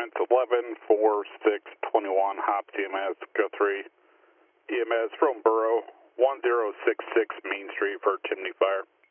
requirements 11-4-6-21, HOPS EMS, go 3. EMS from Borough, 1066 Main Street for chimney fire.